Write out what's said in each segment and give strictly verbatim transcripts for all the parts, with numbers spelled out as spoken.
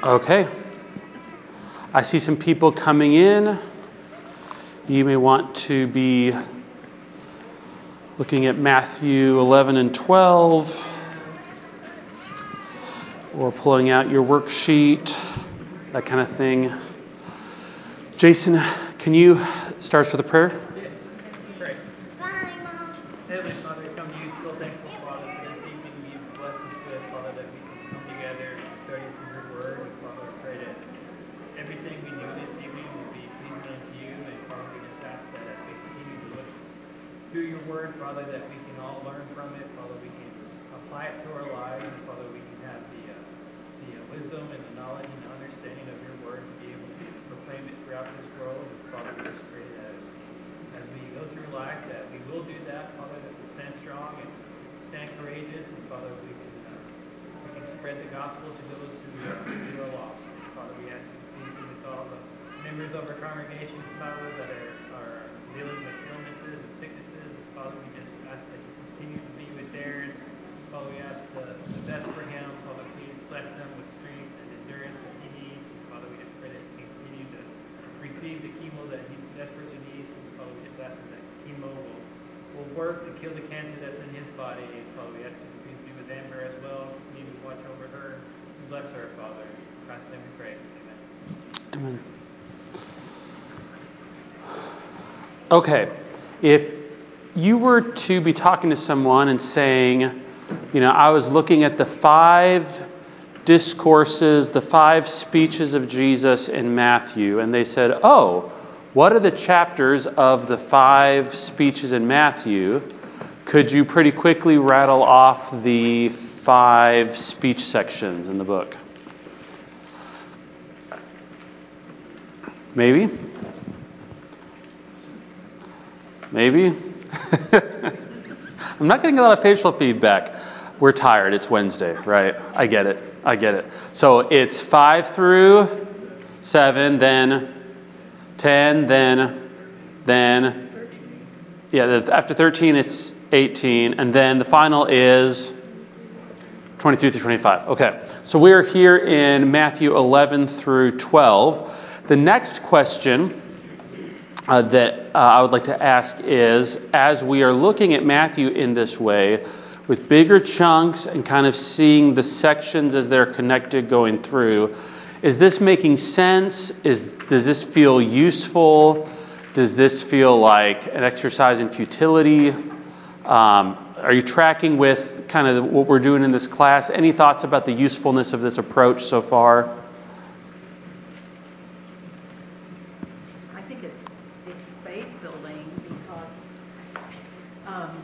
Okay. I see some people coming in. You may want to be looking at Matthew eleven and twelve, or pulling out your worksheet, that kind of thing. Jason, can you start for the prayer? Yes, great. Bye, Mom. Heavenly Father, we come to you so thankful, Father, for this evening you've blessed us with, Father, that we can come together and study from your word. And Father, we pray that everything we do this evening will be pleasing unto you. And Father, we just ask that as we continue to look through your word, Father, that we can all learn from it. Father, we can apply it to our lives. And Father, we can have the, uh, the uh, wisdom and the knowledge and the understanding of your word to be able to proclaim it throughout this world. And Father, we just pray that as, as we go through life, that we will do that, Father, that we stand strong and stand courageous. And Father, we can, uh, we can spread the gospel to those who, uh, who are lost. And Father, we ask you to please be with all the members of our congregation, Father, that are, are dealing with illnesses and sicknesses. And Father, we just ask that you continue to be with Darren. Father, we ask the, the best for him. Father, please bless him with strength and endurance that he needs. And Father, we just pray that he continue to receive the chemo that he desperately needs. And Father, we just ask that chemo will, will work to kill the cancer that's in his body. And Father, we ask you to please be with Amber as well. Continue to watch over her. Bless her, Father. In Christ's name we pray. Amen. Amen. Okay. If you were to be talking to someone and saying, you know, I was looking at the five discourses, the five speeches of Jesus in Matthew, and they said, oh, what are the chapters of the five speeches in Matthew? Could you pretty quickly rattle off the five speech sections in the book? Maybe? Maybe? I'm not getting a lot of facial feedback. We're tired. It's Wednesday, right? I get it. I get it. So it's five through seven, then ten, then, then, yeah, after thirteen it's eighteen, and then the final is twenty-three through twenty-five. Okay, so we're here in Matthew eleven through twelve. The next question uh, that uh, I would like to ask is, as we are looking at Matthew in this way, with bigger chunks and kind of seeing the sections as they're connected going through, is this making sense? Is does this feel useful? Does this feel like an exercise in futility? Um, are you tracking with kind of what we're doing in this class? Any thoughts about the usefulness of this approach so far? I think it's it's faith building because um,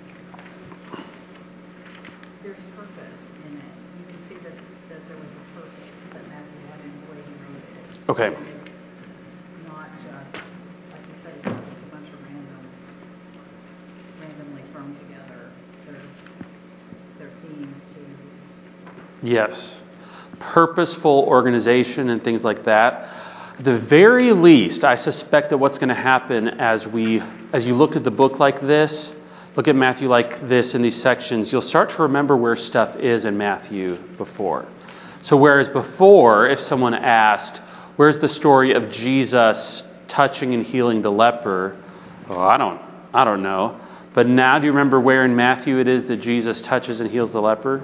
there's purpose in it. You can see that, that there was a purpose that Matthew had in the way he wrote it. Okay. And it's not just, like you said, it's not just a bunch of random, randomly thrown together. There's, there are themes to. Yes. Purposeful organization and things like that. At the very least, I suspect that what's going to happen as we, as you look at the book like this, look at Matthew like this in these sections, you'll start to remember where stuff is in Matthew before. So whereas before, if someone asked, where's the story of Jesus touching and healing the leper? Oh, I don't, I don't know. But now do you remember where in Matthew it is that Jesus touches and heals the leper?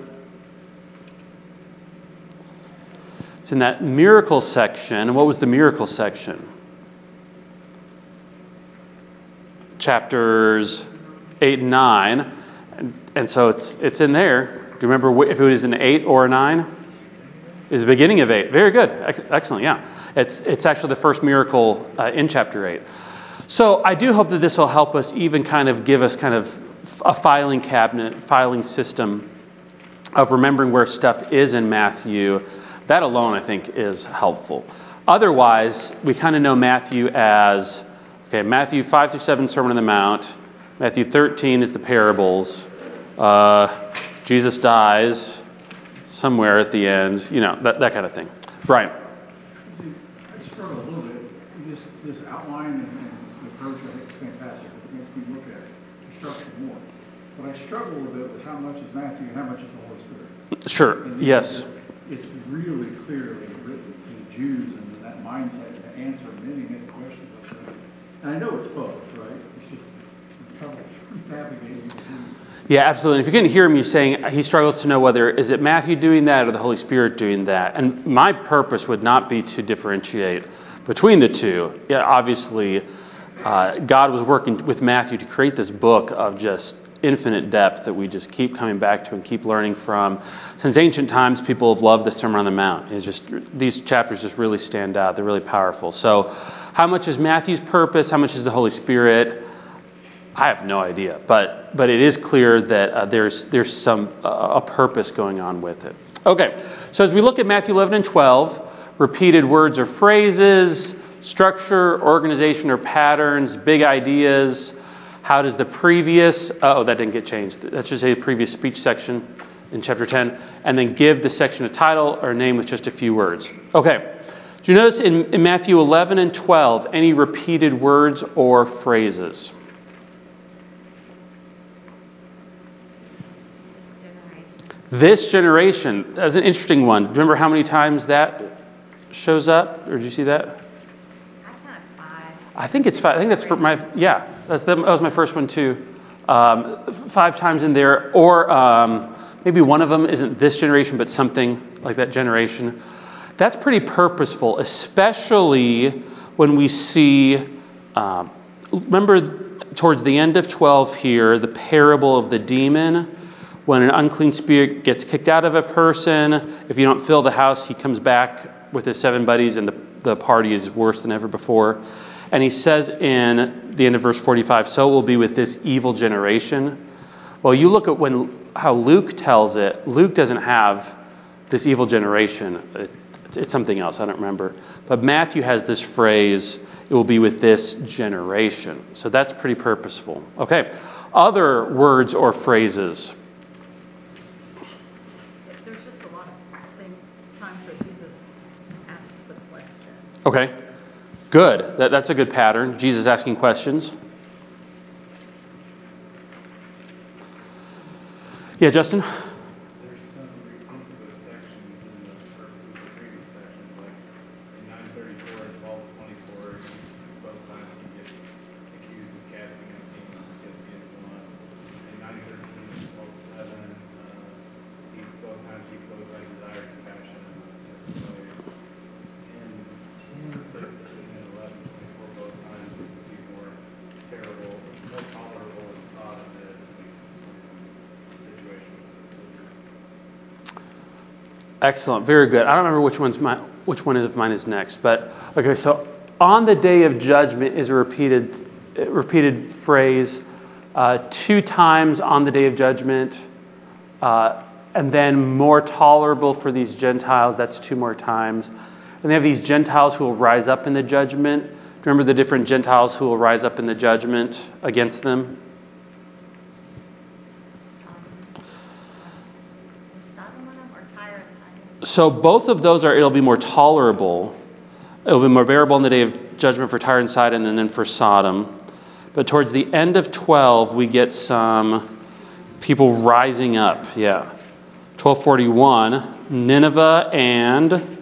It's in that miracle section. And what was the miracle section? Chapters eight and nine. And, and so it's it's in there. Do you remember if it was an eight or a nine? It's the beginning of eight. Very good. Ex- excellent, yeah. It's, it's actually the first miracle uh, in chapter eight. So I do hope that this will help us even kind of give us kind of a filing cabinet, filing system of remembering where stuff is in Matthew. That alone, I think, is helpful. Otherwise, we kind of know Matthew as, okay, Matthew five through seven, Sermon on the Mount. Matthew thirteen is the parables. Uh, Jesus dies somewhere at the end. You know, that, that kind of thing. Brian. I struggle a little bit. This this outline and, and the approach, I think, is fantastic. It makes me look at the structure more. But I struggle a bit with how much is Matthew and how much is the Holy Spirit. Sure. And Yes. It's really clearly written And I know it's both, right? It's just trouble navigating between. Yeah, absolutely. If you can hear me saying he struggles to know whether, is it Matthew doing that or the Holy Spirit doing that? And my purpose would not be to differentiate between the two. Yeah, obviously, uh, God was working with Matthew to create this book of just infinite depth that we just keep coming back to and keep learning from. Since ancient times, people have loved the Sermon on the Mount. It's just, these chapters just really stand out. They're really powerful. So how much is Matthew's purpose? How much is the Holy Spirit? I have no idea, but but it is clear that uh, there's there's some uh, a purpose going on with it. Okay, so as we look at Matthew eleven and twelve, repeated words or phrases, structure, organization or patterns, big ideas. How does the previous, oh, that didn't get changed. That's just a previous speech section in chapter ten, and then give the section a title or a name with just a few words. Okay, do you notice in, in Matthew eleven and twelve any repeated words or phrases? This generation, that's an interesting one. Remember how many times that shows up? Or did you see that? I counted five. I think it's five. I think that's for my, yeah, that's, that was my first one too. Um, five times in there. Or um, maybe one of them isn't this generation, but something like that generation. That's pretty purposeful, especially when we see, um, remember towards the end of twelve here, the parable of the demon. When an unclean spirit gets kicked out of a person, if you don't fill the house, he comes back with his seven buddies and the, the party is worse than ever before. And he says in the end of verse forty-five, so it will be with this evil generation. Well, you look at when how Luke tells it. Luke doesn't have this evil generation. It, it's something else. I don't remember. But Matthew has this phrase, it will be with this generation. So that's pretty purposeful. Okay. Other words or phrases. Okay, good. That, that's a good pattern. Jesus asking questions. Yeah, Justin? There's some repetitive sections in the, or the previous section, like in nine thirty-four and twelve twenty-four, both times he gets accused of casting out demons, he gets given one. In nine thirteen and twelve seven, uh, he, both times he goes, I desire compassion and different ways. In thirteen and eleven twenty-four, both times it would be more terrible, more tolerable and Sodom than situation. Excellent, very good. I don't remember which one's my, which one of mine is next, but okay. So, on the day of judgment is a repeated, repeated phrase. Uh, two times on the day of judgment, uh, and then more tolerable for these Gentiles. That's two more times. And they have these Gentiles who will rise up in the judgment. Remember the different Gentiles who will rise up in the judgment against them? So both of those are, it'll be more tolerable. It'll be more bearable on the day of judgment for Tyre and Sidon and then for Sodom. But towards the end of twelve, we get some people rising up. Yeah. twelve forty-one, Nineveh and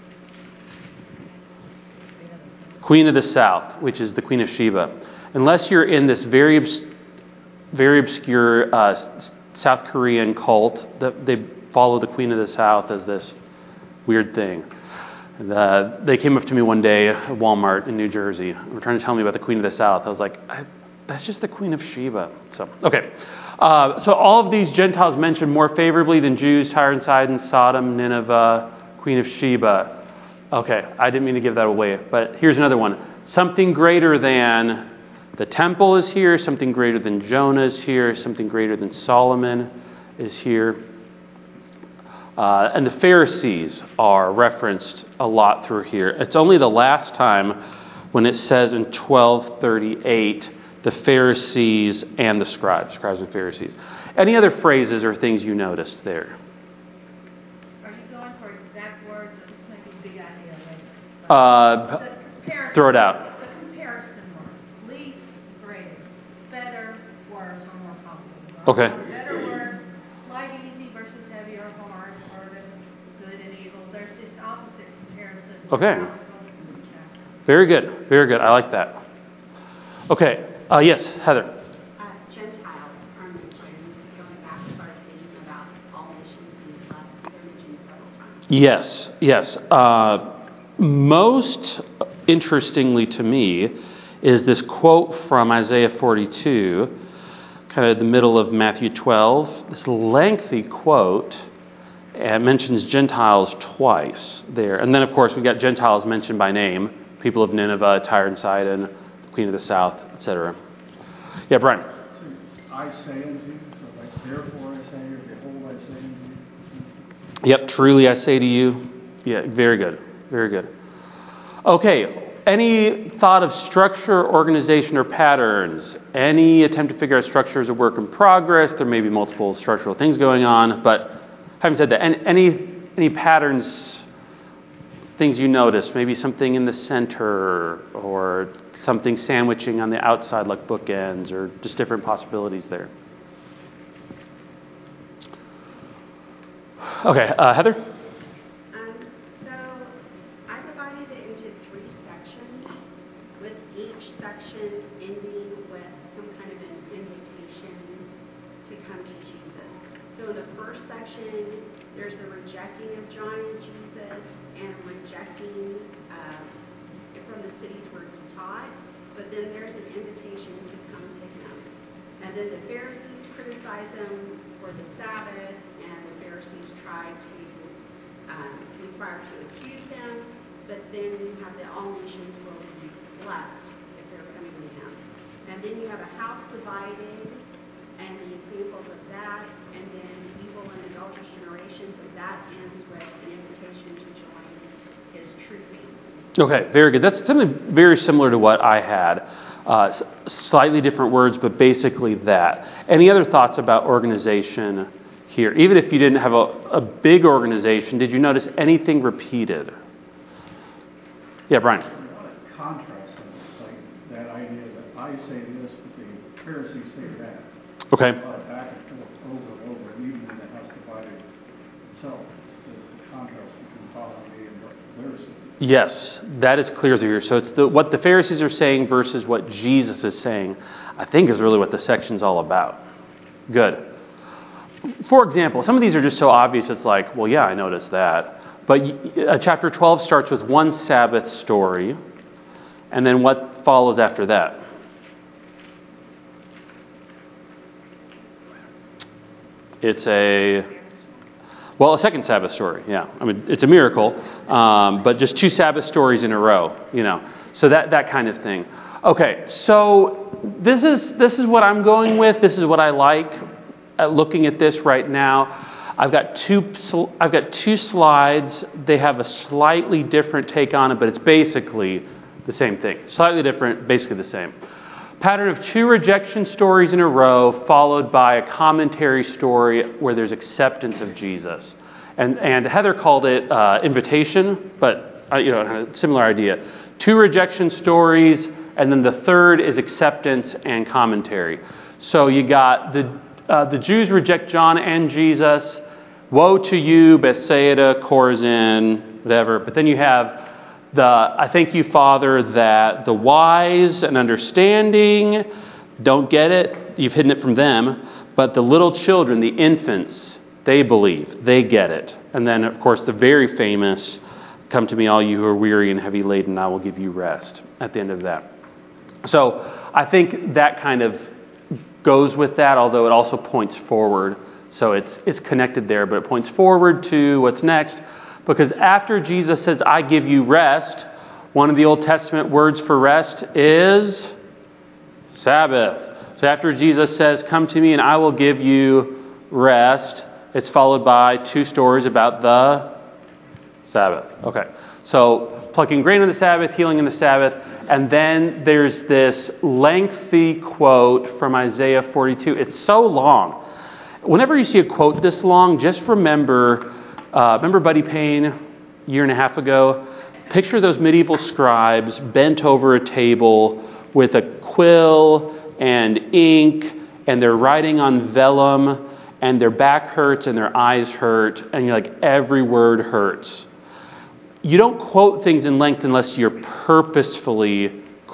Queen of the South, which is the Queen of Sheba. Unless you're in this very, obs- very obscure uh, South Korean cult, that they follow the Queen of the South as this weird thing. And, uh, they came up to me one day at Walmart in New Jersey. They were trying to tell me about the Queen of the South. I was like, I, that's just the Queen of Sheba. So, okay. Uh, so all of these Gentiles mentioned more favorably than Jews, Tyre and Sidon, Sodom, Nineveh, Queen of Sheba. Okay, I didn't mean to give that away, but here's another one. Something greater than the temple is here, something greater than Jonah is here, something greater than Solomon is here. Uh, and the Pharisees are referenced a lot through here. It's only the last time when it says in twelve thirty-eight, the Pharisees and the scribes, scribes and Pharisees. Any other phrases or things you noticed there? Are you going for exact words or just maybe big idea later? Uh, throw it out. The comparison words, least, greater, better, worse, or more possible. Okay. Better words, light, easy versus heavy or hard, burden, good and evil. There's this opposite comparison. Okay. Very good. Very good. I like that. Okay, uh, yes, Heather. Uh, Gentiles are mentioned, going back to our thinking about all nations and stuff, they're mentioned several times. Yes, yes. Uh, most interestingly to me is this quote from Isaiah forty-two, kind of the middle of Matthew twelve. This lengthy quote and mentions Gentiles twice there. And then, of course, we got Gentiles mentioned by name, people of Nineveh, Tyre and Sidon, the Queen of the South, et cetera. Yeah, Brian. So I say unto you, so like, therefore I say, or behold I say unto you. Yep, truly I say to you. Yeah, very good, very good. Okay, any thought of structure, organization, or patterns? Any attempt to figure out structure as a work in progress? There may be multiple structural things going on, but having said that, any any patterns, things you notice? Maybe something in the center, or something sandwiching on the outside like bookends, or just different possibilities there. Okay, uh, Heather? Um, so I divided it into three sections, with each section ending with some kind of an invitation to come to Jesus. So in the first section, there's the rejecting of John and Jesus, and rejecting uh, from the cities where he taught, but then there's an invitation to come to him. And then the Pharisees criticize him for the Sabbath, and the Pharisees try to um, conspire to accuse him, but then you have the all nations will be blessed if they're coming to him. And then you have a house divided, and the examples of that, and then evil and adulterous generations, and that ends with an invitation to join his true family. Okay, very good. That's something very similar to what I had. Uh, slightly different words, but basically that. Any other thoughts about organization here? Even if you didn't have a, a big organization, did you notice anything repeated? Yeah, Brian. A lot of contrast in this, like that idea that I say this, but the Pharisees say that. Okay. A lot of back and forth over and over, and even in the house divided itself, there's a contrast between following me and what they're saying. Yes, that is clear through here. So it's the, what the Pharisees are saying versus what Jesus is saying, I think is really what the section's all about. Good. For example, some of these are just so obvious, it's like, well, yeah, I noticed that. But uh, chapter twelve starts with one Sabbath story, and then what follows after that? It's a... Well, a second Sabbath story, yeah. I mean, it's a miracle, um, but just two Sabbath stories in a row, you know. So that that kind of thing. Okay, so this is this is what I'm going with. This is what I like at looking at this right now. I've got two I've got two slides. They have a slightly different take on it, but it's basically the same thing. Slightly different, basically the same. Pattern of two rejection stories in a row, followed by a commentary story where there's acceptance of Jesus. And and Heather called it uh, invitation, but uh, you know, a similar idea. Two rejection stories, and then the third is acceptance and commentary. So you got the uh, the Jews reject John and Jesus. Woe to you, Bethsaida, Chorazin, whatever. But then you have The, I thank you, Father, that the wise and understanding don't get it. You've hidden it from them. But the little children, the infants, they believe. They get it. And then, of course, the very famous, come to me, all you who are weary and heavy laden, I will give you rest at the end of that. So I think that kind of goes with that, although it also points forward. So it's it's connected there, but it points forward to what's next. Because after Jesus says, I give you rest, one of the Old Testament words for rest is Sabbath. So after Jesus says, come to me and I will give you rest, it's followed by two stories about the Sabbath. Okay, so plucking grain on the Sabbath, healing in the Sabbath, and then there's this lengthy quote from Isaiah forty-two. It's so long. Whenever you see a quote this long, just remember... Uh, remember Buddy Payne a year and a half ago? Picture those medieval scribes bent over a table with a quill and ink, and they're writing on vellum, and their back hurts and their eyes hurt, and you're like, every word hurts. You don't quote things in length unless you're purposefully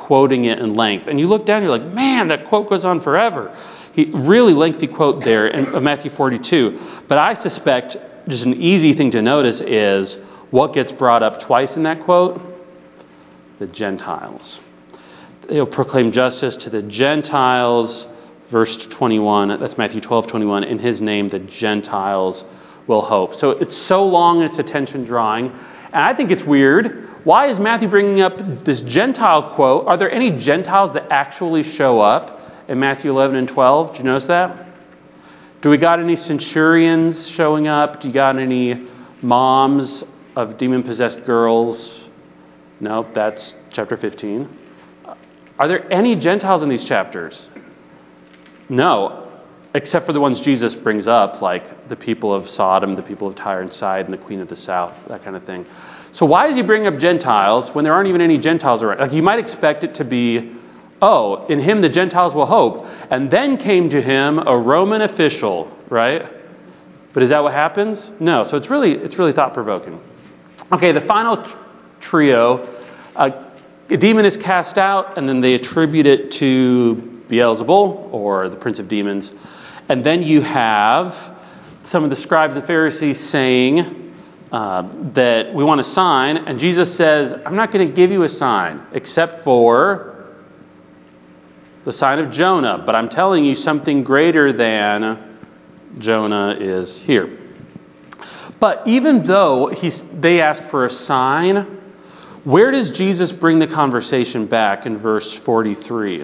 quoting it in length. And you look down, you're like, man, that quote goes on forever. He, really lengthy quote there in uh, Matthew forty-two. But I suspect just an easy thing to notice is what gets brought up twice in that quote? The Gentiles. They'll proclaim justice to the Gentiles. Verse twenty-one, that's Matthew twelve twenty-one. In his name, the Gentiles will hope. So it's so long, it's attention drawing. And I think it's weird. Why is Matthew bringing up this Gentile quote? Are there any Gentiles that actually show up in Matthew eleven and twelve? Do you notice that? Do we got any centurions showing up? Do you got any moms of demon-possessed girls? No, that's chapter fifteen. Are there any Gentiles in these chapters? No, except for the ones Jesus brings up, like the people of Sodom, the people of Tyre and Sidon, the queen of the south, that kind of thing. So why is he bringing up Gentiles when there aren't even any Gentiles around? Like you might expect it to be, oh, in him the Gentiles will hope. And then came to him a Roman official, right? But is that what happens? No. So it's really it's really thought-provoking. Okay, the final t- trio, uh, a demon is cast out, and then they attribute it to Beelzebul, or the prince of demons. And then you have some of the scribes and Pharisees saying uh, that we want a sign. And Jesus says, I'm not going to give you a sign except for the sign of Jonah. But I'm telling you something greater than Jonah is here. But even though he's, they ask for a sign, where does Jesus bring the conversation back in verse forty-three?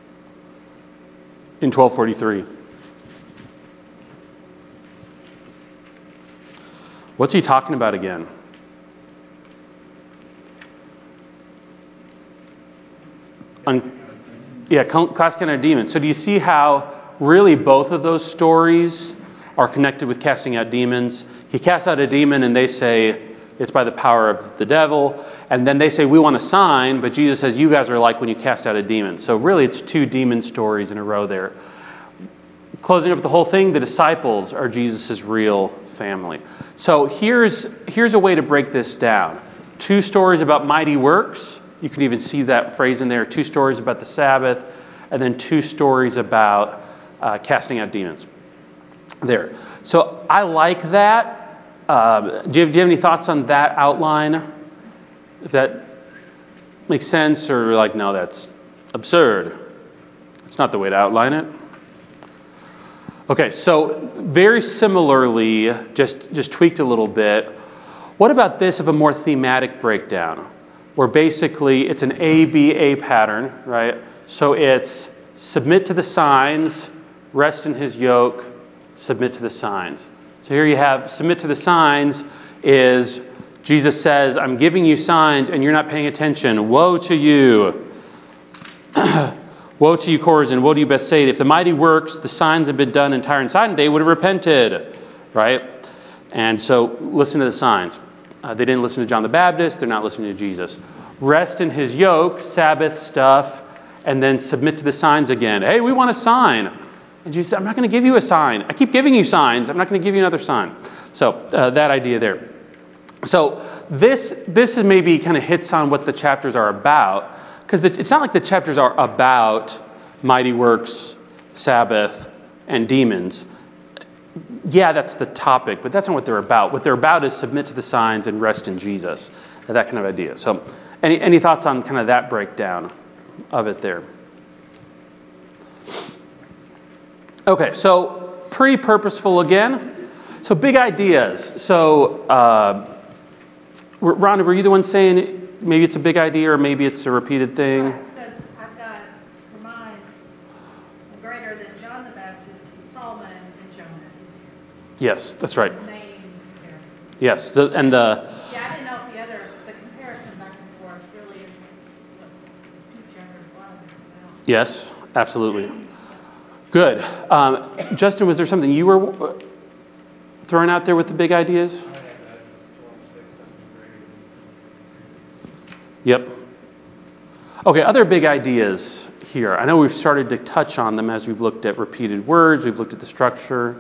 In twelve forty-three. What's he talking about again? Un- yeah, casting out demons. So do you see how really both of those stories are connected with casting out demons? He casts out a demon and they say it's by the power of the devil. And then they say, we want a sign, but Jesus says, you guys are like when you cast out a demon. So really it's two demon stories in a row there. Closing up the whole thing, the disciples are Jesus' real family. So here's, here's a way to break this down. Two stories about mighty works. You can even see that phrase in there. Two stories about the Sabbath. And then two stories about uh, casting out demons. There. So I like that. Uh, do, you have, do you have any thoughts on that outline? If that makes sense, or like, no, that's absurd. It's not the way to outline it. Okay, so very similarly, just, just tweaked a little bit. What about this of a more thematic breakdown? Where basically it's an A B A pattern, right? So it's submit to the signs, rest in his yoke, submit to the signs. So here you have submit to the signs is Jesus says, I'm giving you signs and you're not paying attention. Woe to you. Woe to you, Chorazin. Woe to you, Bethsaida. If the mighty works, the signs had been done in Tyre and Sidon, they would have repented. Right? And so listen to the signs. Uh, they didn't listen to John the Baptist. They're not listening to Jesus. Rest in his yoke, Sabbath stuff, and then submit to the signs again. Hey, we want a sign. And Jesus said, I'm not going to give you a sign. I keep giving you signs. I'm not going to give you another sign. So uh, that idea there. So this this maybe kind of hits on what the chapters are about. Because it's not like the chapters are about mighty works, Sabbath, and demons. Yeah, that's the topic, but that's not what they're about. What they're about is submit to the signs and rest in Jesus. That kind of idea. So any, any thoughts on kind of that breakdown of it there? Okay, so pretty purposeful again. So big ideas. So, uh, Rhonda, were you the one saying maybe it's a big idea or maybe it's a repeated thing? Right, because I've got for mine greater than John the Baptist, Solomon, and Jonah. Yes, that's right. Names here. Yes, the, and the... Yeah, I didn't know if the other, the comparison back and forth really is what two chapters was about. Yes, absolutely. Good. Um, Justin, was there something you were throwing out there with the big ideas? Yep. Okay, other big ideas here. I know we've started to touch on them as we've looked at repeated words, we've looked at the structure.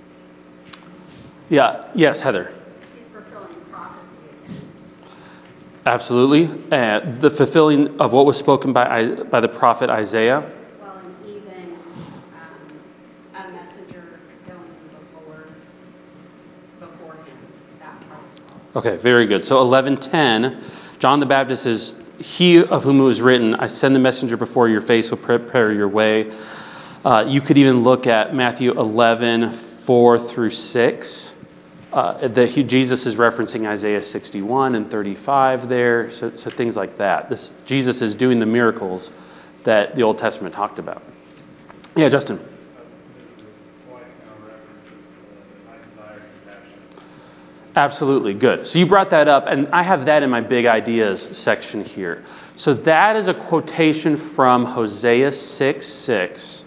Yeah, yes, Heather. He's fulfilling prophecy again. Absolutely. Uh, the fulfilling of what was spoken by by the prophet Isaiah. Well, and even um, a messenger going before before him, that part as well. Okay, very good. So eleven ten, John the Baptist is, he of whom it was written, I send the messenger before your face, will prepare your way. Uh, you could even look at Matthew eleven four through six. Uh, that he, Jesus is referencing Isaiah sixty-one and thirty-five there, so, so things like that. This Jesus is doing the miracles that the Old Testament talked about. Yeah, Justin. Absolutely, good. So you brought that up, and I have that in my big ideas section here. So that is a quotation from Hosea six six,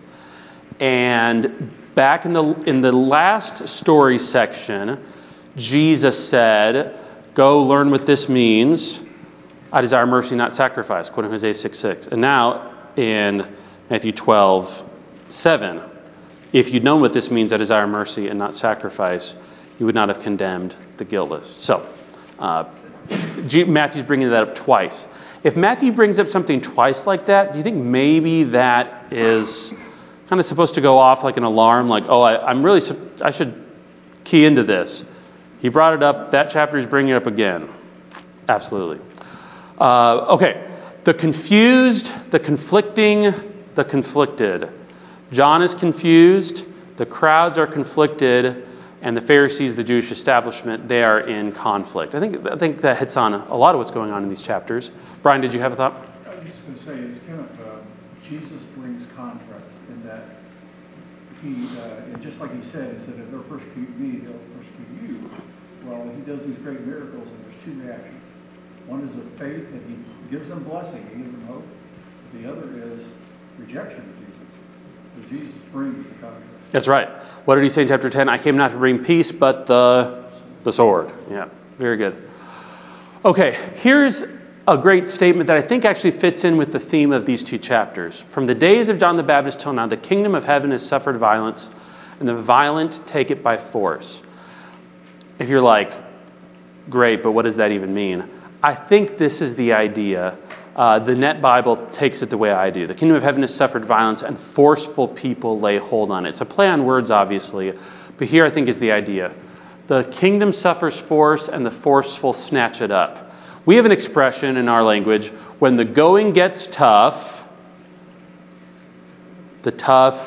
and back in the in the last story section, Jesus said, "Go learn what this means. I desire mercy, not sacrifice," quoting Hosea six six. And now in Matthew twelve seven, if you'd known what this means, I desire mercy and not sacrifice, you would not have condemned the guiltless. So uh, Matthew's bringing that up twice. If Matthew brings up something twice like that, do you think maybe that is kind of supposed to go off like an alarm, like, oh, I, I'm really, I should key into this. He brought it up. That chapter is bringing it up again. Absolutely. Uh, okay. The confused, the conflicting, the conflicted. John is confused. The crowds are conflicted. And the Pharisees, the Jewish establishment, they are in conflict. I think I think that hits on a lot of what's going on in these chapters. Brian, did you have a thought? I was just going to say, it's kind of, uh, Jesus brings contrast in that he, uh, and just like he said, he said, if they'll persecute me, they'll persecute you. Well, he does these great miracles, and there's two reactions. One is of faith, and he gives them blessing, he gives them hope. The other is rejection of Jesus. But Jesus brings the contrast. That's right. What did he say in chapter ten? I came not to bring peace, but the the sword. Yeah, very good. Okay, here's a great statement that I think actually fits in with the theme of these two chapters. From the days of John the Baptist till now, the kingdom of heaven has suffered violence, and the violent take it by force. If you're like, great, but what does that even mean? I think this is the idea. Uh, the Net Bible takes it the way I do. The kingdom of heaven has suffered violence, and forceful people lay hold on it. It's a play on words, obviously, but here I think is the idea. The kingdom suffers force, and the forceful snatch it up. We have an expression in our language, when the going gets tough, the tough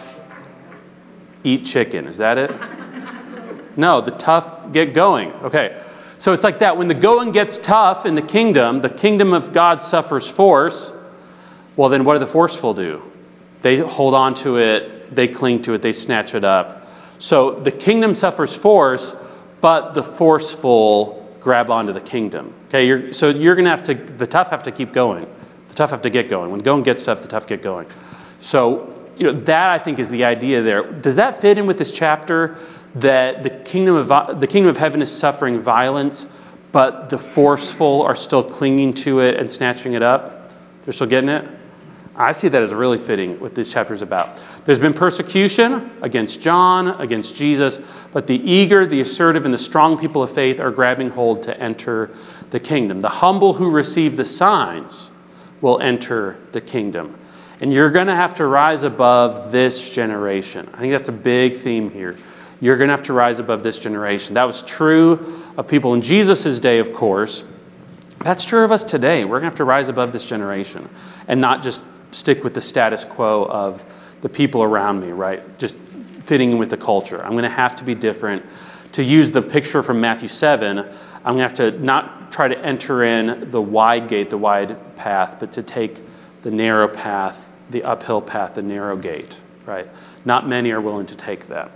eat chicken. Is that it? No, the tough get going. Okay. So it's like that. When the going gets tough in the kingdom, the kingdom of God suffers force. Well, then what do the forceful do? They hold on to it. They cling to it. They snatch it up. So the kingdom suffers force, but the forceful grab onto the kingdom. Okay, you're, so you're going to have to, the tough have to keep going. The tough have to get going. When the going gets tough, the tough get going. So, you know, that I think is the idea there. Does that fit in with this chapter? That the kingdom of the kingdom of heaven is suffering violence, but the forceful are still clinging to it and snatching it up. They're still getting it. I see that as really fitting what this chapter is about. There's been persecution against John, against Jesus, but the eager, the assertive, and the strong people of faith are grabbing hold to enter the kingdom. The humble who receive the signs will enter the kingdom. And you're going to have to rise above this generation. I think that's a big theme here. You're going to have to rise above this generation. That was true of people in Jesus' day, of course. That's true of us today. We're going to have to rise above this generation and not just stick with the status quo of the people around me, right? Just fitting in with the culture. I'm going to have to be different. To use the picture from Matthew seven, I'm going to have to not try to enter in the wide gate, the wide path, but to take the narrow path, the uphill path, the narrow gate, right? Not many are willing to take that.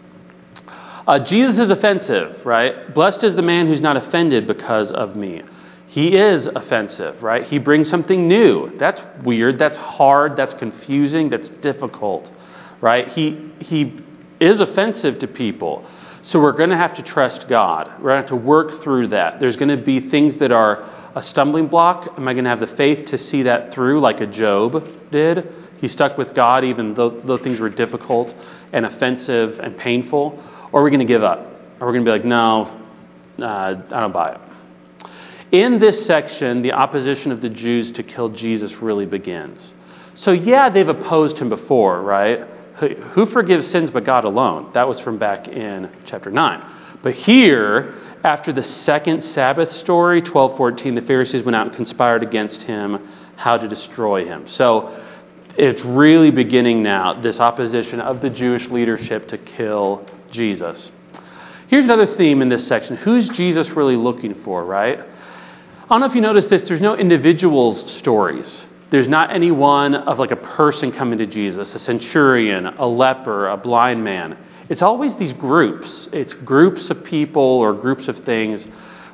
Uh, Jesus is offensive, right? Blessed is the man who's not offended because of me. He is offensive, right? He brings something new. That's weird. That's hard. That's confusing. That's difficult, right? He he is offensive to people. So we're going to have to trust God. We're going to have to work through that. There's going to be things that are a stumbling block. Am I going to have the faith to see that through like a Job did? He stuck with God even though, though things were difficult and offensive and painful. Or are we going to give up? Or are we going to be like, no, uh, I don't buy it. In this section, the opposition of the Jews to kill Jesus really begins. So yeah, they've opposed him before, right? Who forgives sins but God alone? That was from back in chapter nine. But here, after the second Sabbath story, twelve fourteen, the Pharisees went out and conspired against him how to destroy him. So it's really beginning now, this opposition of the Jewish leadership to kill Jesus. Here's another theme in this section. Who's Jesus really looking for, right? I don't know if you noticed this. There's no individuals stories. There's not any one of like a person coming to Jesus, a centurion, a leper, a blind man. It's always these groups. It's groups of people or groups of things.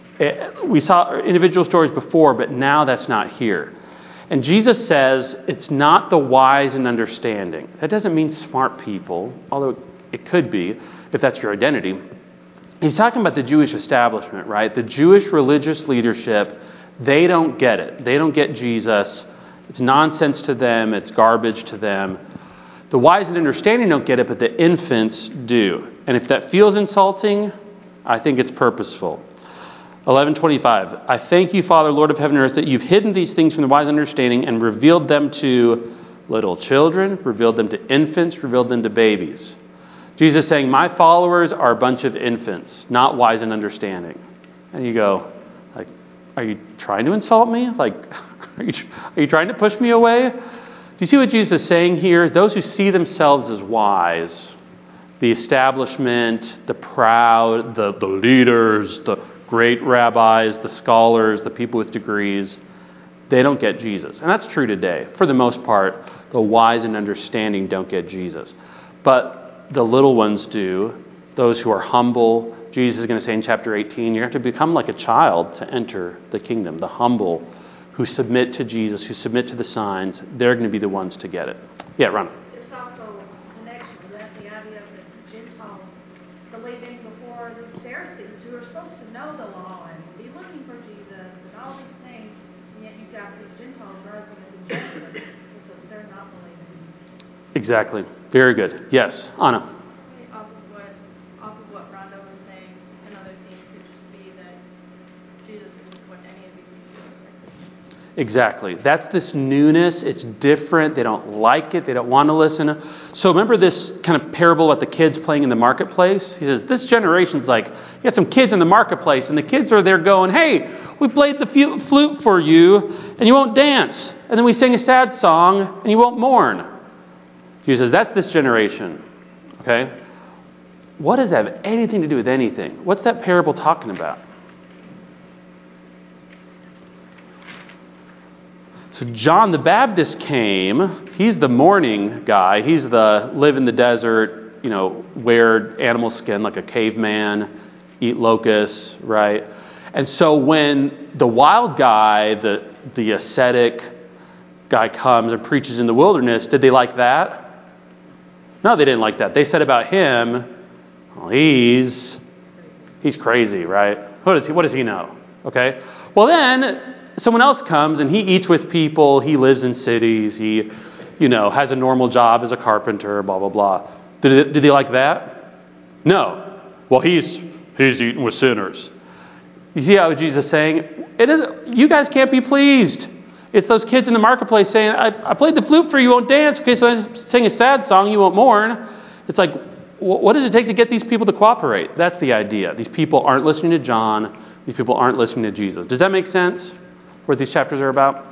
We saw individual stories before, but now that's not here. And Jesus says it's not the wise and understanding. That doesn't mean smart people, although it could be if that's your identity. He's talking about the Jewish establishment, right? The Jewish religious leadership, they don't get it. They don't get Jesus. It's nonsense to them. It's garbage to them. The wise and understanding don't get it, but the infants do. And if that feels insulting, I think it's purposeful. eleven twenty-five. I thank you, Father, Lord of heaven and earth, that you've hidden these things from the wise and understanding and revealed them to little children, revealed them to infants, revealed them to babies. Jesus is saying, my followers are a bunch of infants, not wise and understanding. And you go, like, are you trying to insult me? Like, are you, are you trying to push me away? Do you see what Jesus is saying here? Those who see themselves as wise, the establishment, the proud, the, the leaders, the great rabbis, the scholars, the people with degrees, they don't get Jesus. And that's true today. For the most part, the wise and understanding don't get Jesus. But the little ones do. Those who are humble. Jesus is going to say in chapter eighteen, you have to become like a child to enter the kingdom. The humble who submit to Jesus, who submit to the signs, they're going to be the ones to get it. Yeah, Ron. There's also a connection with that, the idea of the Gentiles believing before the Pharisees, who are supposed to know the law and be looking for Jesus and all these things, and yet you've got these Gentiles rising up in judgment because they're not believing. Exactly. Very good. Yes, Anna. Off of what, off of what Rhonda was saying, another theme could just be that Jesus isn't what any of these people are. Exactly. That's this newness. It's different. They don't like it. They don't want to listen. So remember this kind of parable about the kids playing in the marketplace? He says, this generation's like, you got some kids in the marketplace, and the kids are there going, hey, we played the flute for you, and you won't dance. And then we sing a sad song, and you won't mourn. Jesus says, that's this generation. Okay? What does that have anything to do with anything? What's that parable talking about? So John the Baptist came. He's the mourning guy. He's the live in the desert, you know, wear animal skin like a caveman, eat locusts, right? And so when the wild guy, the, the ascetic guy comes and preaches in the wilderness, did they like that? No, they didn't like that. They said about him, well, he's he's crazy, right? What does he, what does he know? Okay? Well, then someone else comes and he eats with people. He lives in cities. He, you know, has a normal job as a carpenter, blah, blah, blah. Did, it, did they like that? No. Well, he's he's eating with sinners. You see how Jesus is saying, it is, you guys can't be pleased. It's those kids in the marketplace saying, I, I played the flute for you, you won't dance. Okay, so I sing a sad song, you won't mourn. It's like, what does it take to get these people to cooperate? That's the idea. These people aren't listening to John. These people aren't listening to Jesus. Does that make sense? What these chapters are about?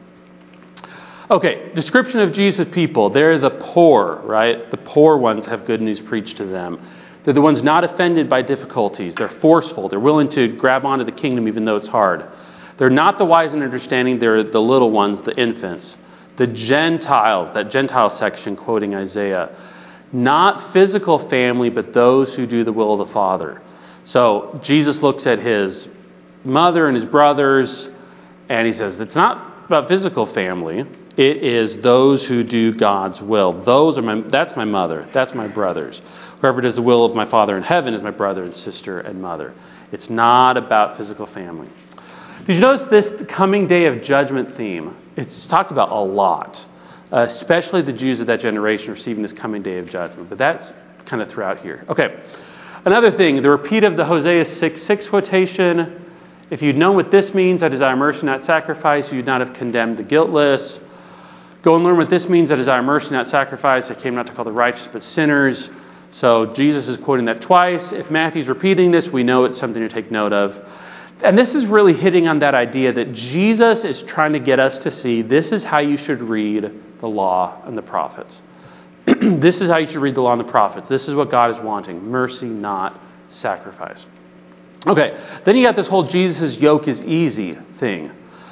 Okay, description of Jesus' people. They're the poor, right? The poor ones have good news preached to them. They're the ones not offended by difficulties. They're forceful. They're willing to grab onto the kingdom even though it's hard. They're not the wise and understanding. They're the little ones, the infants. The Gentiles, that Gentile section quoting Isaiah. Not physical family, but those who do the will of the Father. So Jesus looks at his mother and his brothers, and he says, it's not about physical family. It is those who do God's will. Those are my, that's my mother. That's my brothers. Whoever does the will of my Father in heaven is my brother and sister and mother. It's not about physical family. Did you notice this coming day of judgment theme? It's talked about a lot, uh, especially the Jews of that generation receiving this coming day of judgment. But that's kind of throughout here. Okay, another thing, the repeat of the Hosea six six quotation If you'd known what this means, I desire mercy, not sacrifice, you'd not have condemned the guiltless. Go and learn what this means, I desire mercy, not sacrifice. I came not to call the righteous, but sinners. So Jesus is quoting that twice. If Matthew's repeating this, we know it's something to take note of. And this is really hitting on that idea that Jesus is trying to get us to see this is how you should read the law and the prophets. This is how you should read the law and the prophets. This is what God is wanting. Mercy, not sacrifice. Okay, then you got this whole Jesus' yoke is easy thing.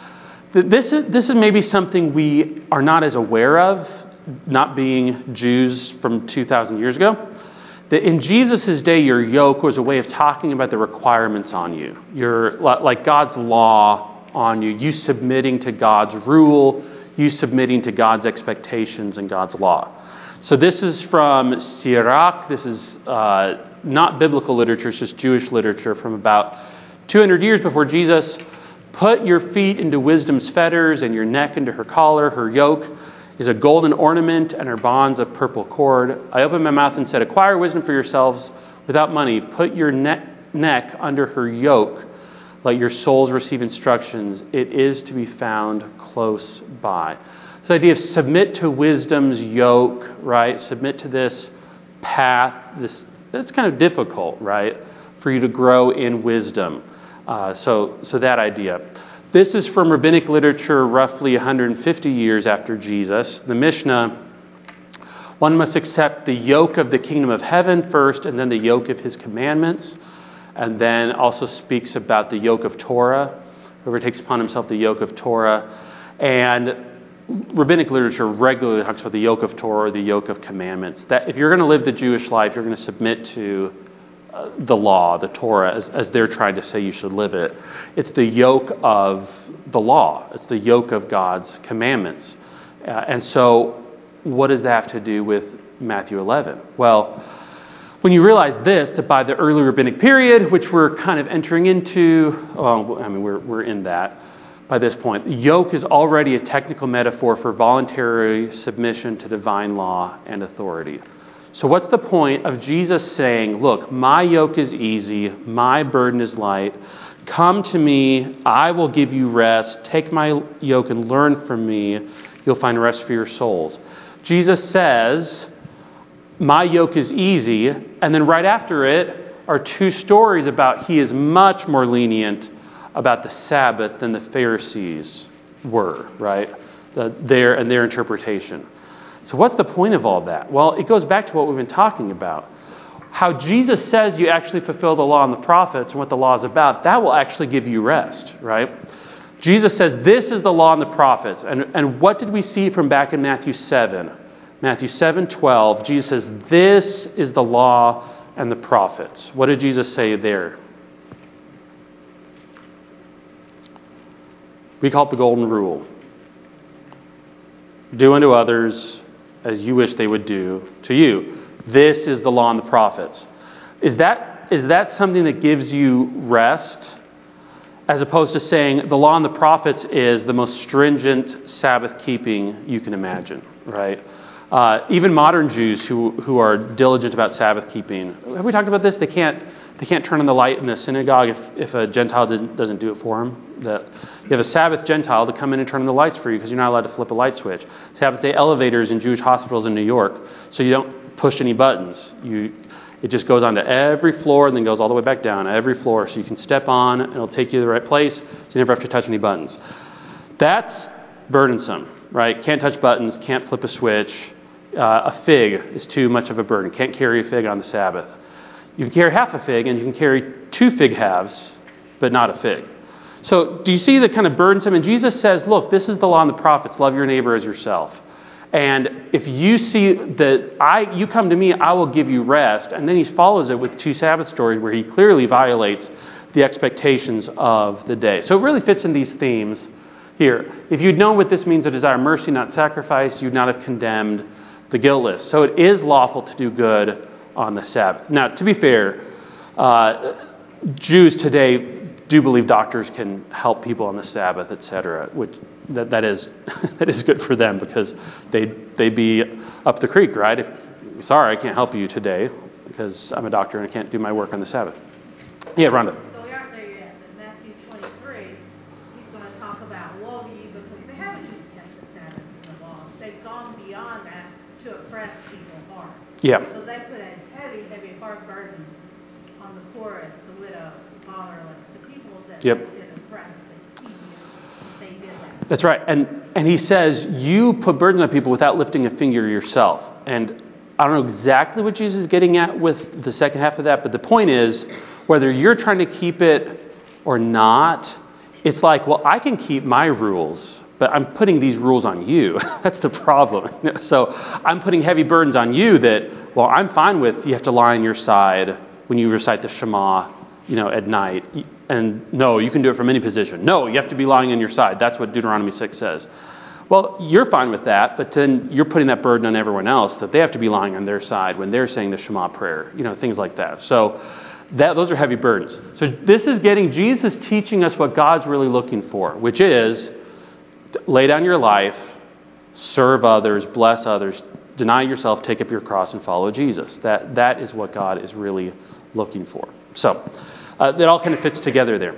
This is, this is maybe something we are not as aware of, not being Jews from two thousand years ago. That in Jesus' day, your yoke was a way of talking about the requirements on you. Your, like God's law on you. You submitting to God's rule. You submitting to God's expectations and God's law. So this is from Sirach. This is uh, not biblical literature. It's just Jewish literature from about two hundred years before Jesus. Put your feet into wisdom's fetters and your neck into her collar. Her yoke is a golden ornament and her bonds of purple cord. I opened my mouth and said, acquire wisdom for yourselves without money. Put your ne- neck under her yoke. Let your souls receive instructions. It is to be found close by. This idea of submit to wisdom's yoke, right? Submit to this path. This that's kind of difficult, right? For you to grow in wisdom. Uh, so, so that idea. This is from rabbinic literature roughly one hundred fifty years after Jesus. The Mishnah, one must accept the yoke of the kingdom of heaven first and then the yoke of his commandments. And then also speaks about the yoke of Torah. Whoever takes upon himself the yoke of Torah. And rabbinic literature regularly talks about the yoke of Torah or the yoke of commandments. That if you're going to live the Jewish life, you're going to submit to uh, the law, the Torah, as, as they're trying to say you should live it. It's the yoke of the law. It's the yoke of God's commandments. Uh, and so what does that have to do with Matthew eleven? Well, when you realize this, that by the early rabbinic period, which we're kind of entering into, well, I mean, we're we're in that by this point, yoke is already a technical metaphor for voluntary submission to divine law and authority. So what's the point of Jesus saying, look, my yoke is easy, my burden is light. Come to me, I will give you rest. Take my yoke and learn from me. You'll find rest for your souls. Jesus says, my yoke is easy. And then right after it are two stories about he is much more lenient about the Sabbath than the Pharisees were, right? The, their and their interpretation. So what's the point of all that? Well, it goes back to what we've been talking about. How Jesus says you actually fulfill the law and the prophets and what the law is about, that will actually give you rest, right? Jesus says this is the law and the prophets. And, and what did we see from back in Matthew seven? Matthew seven twelve, Jesus says this is the law and the prophets. What did Jesus say there? We call it the golden rule. Do unto others as you wish they would do to you. This is the law and the prophets. Is that is that something that gives you rest? As opposed to saying the law and the prophets is the most stringent Sabbath keeping you can imagine, right? Uh, even modern Jews who, who are diligent about Sabbath keeping, have we talked about this? They can't they can't turn on the light in the synagogue if, if a Gentile doesn't, doesn't do it for them. That you have a Sabbath Gentile to come in and turn on the lights for you because you're not allowed to flip a light switch. Sabbath day elevators in Jewish hospitals in New York, so you don't push any buttons. You It just goes onto every floor and then goes all the way back down every floor, so you can step on and it'll take you to the right place. So you never have to touch any buttons. That's burdensome, right? Can't touch buttons, can't flip a switch. Uh, a fig is too much of a burden. Can't carry a fig on the Sabbath. You can carry half a fig and you can carry two fig halves, but not a fig. So do you see the kind of burdensome? And Jesus says, look, this is the law and the prophets. Love your neighbor as yourself. And if you see that I, you come to me, I will give you rest. And then he follows it with two Sabbath stories where he clearly violates the expectations of the day. So it really fits in these themes here. If you'd known what this means to desire mercy, not sacrifice, you'd not have condemned the guiltless. So it is lawful to do good on the Sabbath. Now, to be fair, uh, Jews today do believe doctors can help people on the Sabbath, et cetera, which that, that is that is good for them because they they be up the creek, right? If, sorry, I can't help you today because I'm a doctor and I can't do my work on the Sabbath. Yeah, Rhonda. So we aren't there yet, but Matthew twenty-four. Yeah. So they put a heavy, heavy heart burden on the poorest, the widows, the fatherless, the people that Yep. did oppress, the tedious, they did that. That's right. And and he says, you put burdens on people without lifting a finger yourself. And I don't know exactly what Jesus is getting at with the second half of that, but the point is, whether you're trying to keep it or not, it's like, well, I can keep my rules, but I'm putting these rules on you. That's the problem. So I'm putting heavy burdens on you that, well, I'm fine with you have to lie on your side when you recite the Shema, you know, at night. And no, you can do it from any position. No, you have to be lying on your side. That's what Deuteronomy six says. Well, you're fine with that, but then you're putting that burden on everyone else that they have to be lying on their side when they're saying the Shema prayer, you know, things like that. So that those are heavy burdens. So this is getting, Jesus teaching us what God's really looking for, which is lay down your life, serve others, bless others, deny yourself, take up your cross, and follow Jesus. That That is what God is really looking for. So uh, that all kind of fits together there.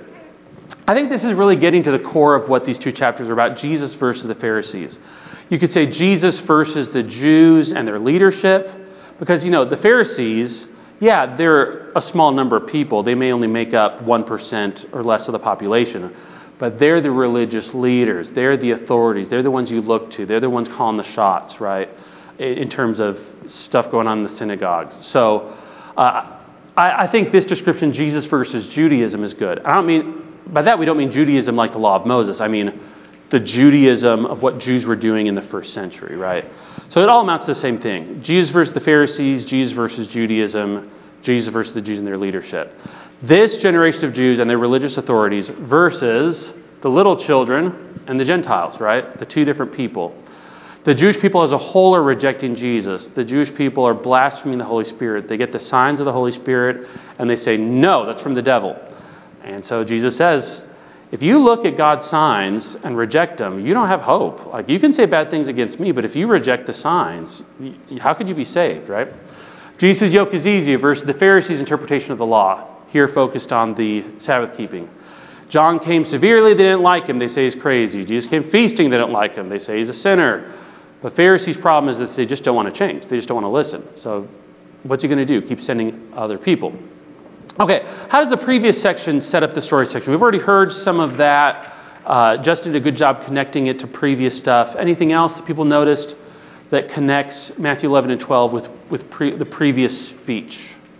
I think this is really getting to the core of what these two chapters are about, Jesus versus the Pharisees. You could say Jesus versus the Jews and their leadership, because, you know, the Pharisees, yeah, they're a small number of people. They may only make up one percent or less of the population, but they're the religious leaders. They're the authorities. They're the ones you look to. They're the ones calling the shots, right, in terms of stuff going on in the synagogues. So uh, I, I think this description, Jesus versus Judaism, is good. I don't mean... By that, we don't mean Judaism like the law of Moses. I mean the Judaism of what Jews were doing in the first century, right? So it all amounts to the same thing. Jesus versus the Pharisees, Jesus versus Judaism, Jesus versus the Jews and their leadership. This generation of Jews and their religious authorities versus the little children and the Gentiles, right? The two different people. The Jewish people as a whole are rejecting Jesus. The Jewish people are blaspheming the Holy Spirit. They get the signs of the Holy Spirit and they say, no, that's from the devil. And so Jesus says, if you look at God's signs and reject them, you don't have hope. Like, you can say bad things against me, but if you reject the signs, how could you be saved, right? Jesus' yoke is easy versus the Pharisees' interpretation of the law, here focused on the Sabbath keeping. John came severely, they didn't like him, they say he's crazy. Jesus came feasting, they don't like him, they say he's a sinner. But Pharisees' problem is that they just don't want to change. They just don't want to listen. So what's he going to do? Keep sending other people. Okay, how does the previous section set up the story section? We've already heard some of that. Uh, Justin did a good job connecting it to previous stuff. Anything else that people noticed that connects Matthew eleven and twelve with, with pre, the previous speech?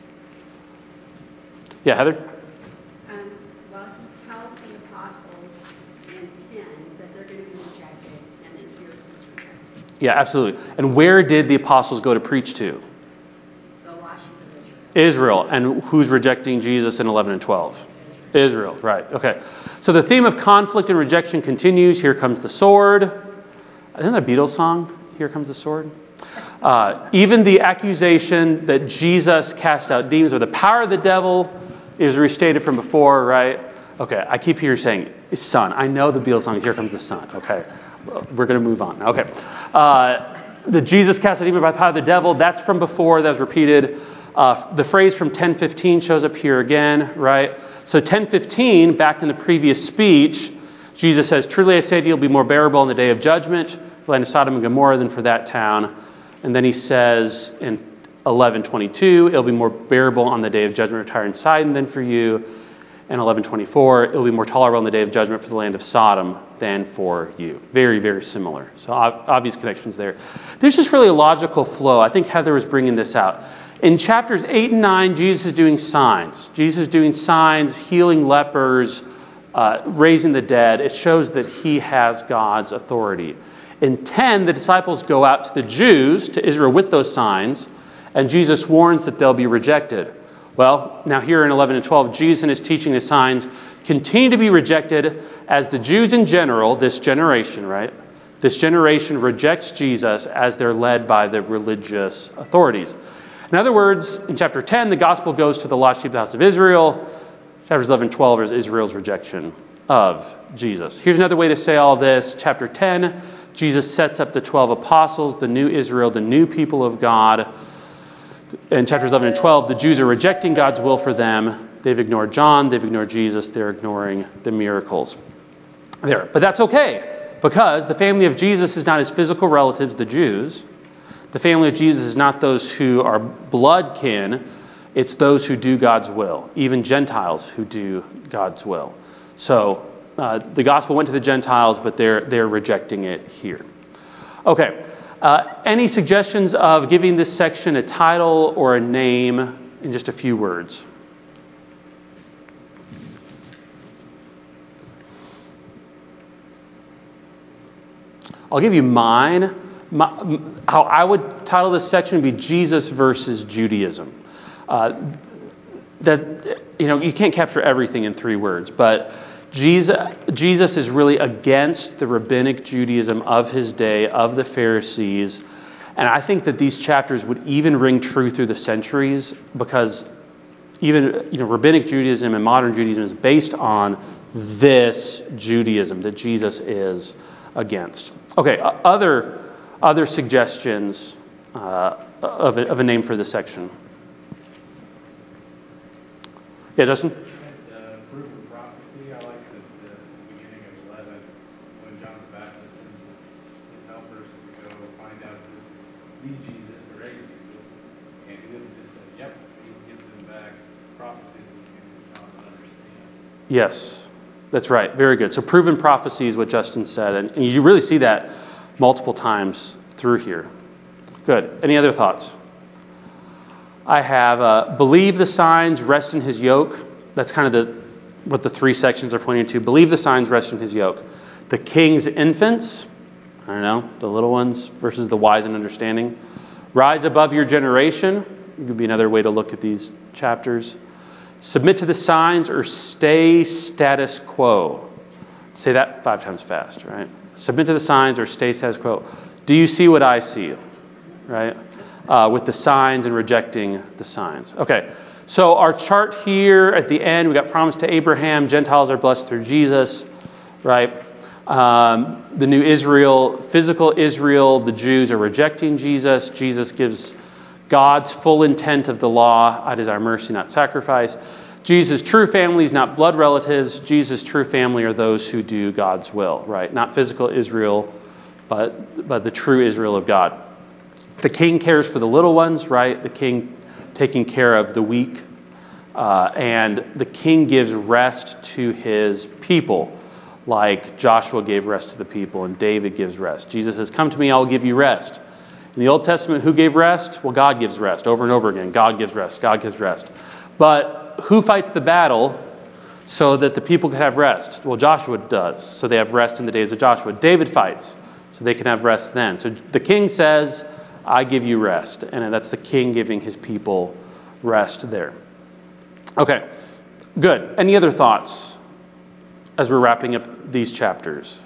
Yeah, Heather? Um, well, he tells the apostles in ten that they're going to be rejected, and then here's what's rejected. Yeah, absolutely. And where did the apostles go to preach to? Israel. And who's rejecting Jesus in eleven and twelve? Israel, right. Okay. So the theme of conflict and rejection continues. Here comes the sword. Isn't that a Beatles song? Here comes the sword. Uh, even the accusation that Jesus cast out demons or the power of the devil is restated from before, right? Okay, I keep hearing saying, son. I know the Beatles song is Here Comes the Sun. Okay, we're going to move on. Okay. Uh, the Jesus cast out demons by the power of the devil, that's from before. That was repeated. Uh, the phrase from ten fifteen shows up here again, right? So ten fifteen, back in the previous speech, Jesus says, truly I say to you, it'll be more bearable in the day of judgment for the land of Sodom and Gomorrah than for that town. And then he says in eleven twenty-two, it'll be more bearable on the day of judgment for Tyre and Sidon than for you. And eleven twenty-four, it'll be more tolerable on the day of judgment for the land of Sodom than for you. Very, very similar. So obvious connections there. There's just really a logical flow. I think Heather was bringing this out. In chapters eight and nine, Jesus is doing signs. Jesus is doing signs, healing lepers, uh, raising the dead. It shows that he has God's authority. In ten, the disciples go out to the Jews, to Israel, with those signs, and Jesus warns that they'll be rejected. Well, now here in eleven and twelve, Jesus and his teaching and signs continue to be rejected as the Jews in general, this generation, right? This generation rejects Jesus as they're led by the religious authorities. In other words, in chapter ten, the gospel goes to the lost sheep of the house of Israel. Chapters eleven and twelve is Israel's rejection of Jesus. Here's another way to say all this. Chapter ten, Jesus sets up the twelve apostles, the new Israel, the new people of God. In chapters eleven and twelve, the Jews are rejecting God's will for them. They've ignored John. They've ignored Jesus. They're ignoring the miracles there. But that's okay, because the family of Jesus is not his physical relatives, the Jews. The family of Jesus is not those who are blood kin, it's those who do God's will, even Gentiles who do God's will. So uh, the gospel went to the Gentiles, but they're they're rejecting it here. Okay, uh, any suggestions of giving this section a title or a name in just a few words? I'll give you mine. My, how I would title this section would be Jesus versus Judaism. Uh, that you know, you can't capture everything in three words, but Jesus, Jesus is really against the rabbinic Judaism of his day, of the Pharisees, and I think that these chapters would even ring true through the centuries, because even you know, rabbinic Judaism and modern Judaism is based on this Judaism that Jesus is against. Okay, uh, other other suggestions uh, of, a, of a name for this section. Yeah, Justin? Uh, proof of prophecy, I like the, the beginning of eleven, when John the Baptist sends his, his helpers to go find out if this is the Jesus or a Jesus. And he doesn't just say, yep, he gives them back prophecies that we can not understand. Yes, that's right. Very good. So proven prophecy is what Justin said. And, and you really see that multiple times through here. Good. Any other thoughts? I have uh, believe the signs, rest in his yoke. That's kind of the what the three sections are pointing to. Believe the signs, rest in his yoke. The king's infants, I don't know, the little ones versus the wise and understanding. Rise above your generation. It could be another way to look at these chapters. Submit to the signs or stay status quo. Say that five times fast, right? Submit to the signs or stay status quo. Do you see what I see? Right? Uh, with the signs and rejecting the signs. Okay, so our chart here at the end, we got promise to Abraham. Gentiles are blessed through Jesus, right? Um, the new Israel, physical Israel, the Jews are rejecting Jesus. Jesus gives God's full intent of the law. I desire mercy, not sacrifice. Jesus' true family is not blood relatives. Jesus' true family are those who do God's will, right? Not physical Israel, but, but the true Israel of God. The king cares for the little ones, right? The king taking care of the weak. Uh, and the king gives rest to his people, like Joshua gave rest to the people and David gives rest. Jesus says, come to me, I will give you rest. In the Old Testament, who gave rest? Well, God gives rest over and over again. God gives rest. God gives rest. But who fights the battle so that the people can have rest? Well, Joshua does. So they have rest in the days of Joshua. David fights so they can have rest then. So the king says, I give you rest. And that's the king giving his people rest there. Okay, good. Any other thoughts as we're wrapping up these chapters?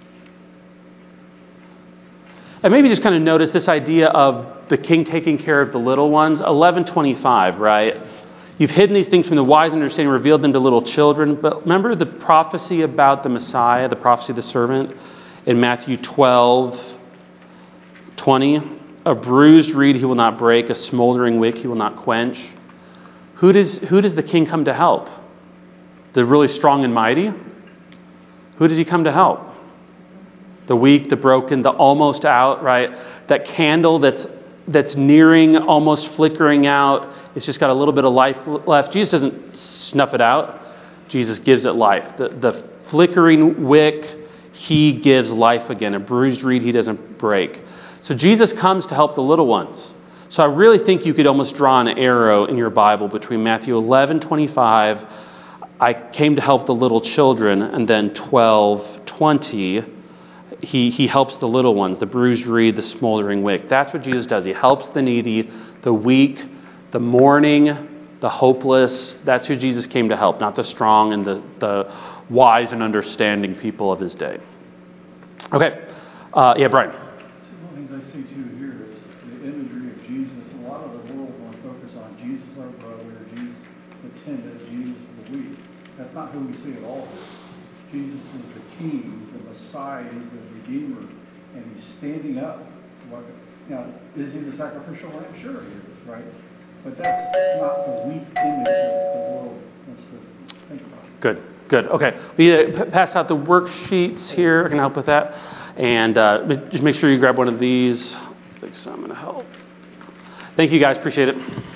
And maybe just kind of notice this idea of the king taking care of the little ones. eleven twenty-five, right? You've hidden these things from the wise understanding, revealed them to little children. But remember the prophecy about the Messiah, the prophecy of the servant in Matthew twelve twenty. A bruised reed he will not break, a smoldering wick he will not quench. Who does, who does the king come to help? The really strong and mighty? Who does he come to help? The weak, the broken, the almost out, right? That candle that's that's nearing, almost flickering out. It's just got a little bit of life left. Jesus doesn't snuff it out. Jesus gives it life. The, the flickering wick, he gives life again. A bruised reed he doesn't break. So Jesus comes to help the little ones. So I really think you could almost draw an arrow in your Bible between Matthew eleven twenty-five, I came to help the little children, and then twelve twenty, he, he helps the little ones, the bruised reed, the smoldering wick. That's what Jesus does. He helps the needy, the weak, the mourning, the hopeless. That's who Jesus came to help, not the strong and the, the wise and understanding people of his day. Okay. Uh, yeah, Brian. One of the things I see too here is the imagery of Jesus. A lot of the world want to focus on Jesus our brother, Jesus the timid, Jesus the weak. That's not who we see at all. Jesus is the King, the Messiah, he's the Redeemer, and he's standing up. Now, is he the sacrificial lamb? Sure he is, right? But that's not the weak image that the world wants to think about. Good, good. Okay. We need to pass out the worksheets here. I can help with that. And uh, just make sure you grab one of these. think so. I'm going to help. Thank you guys. Appreciate it.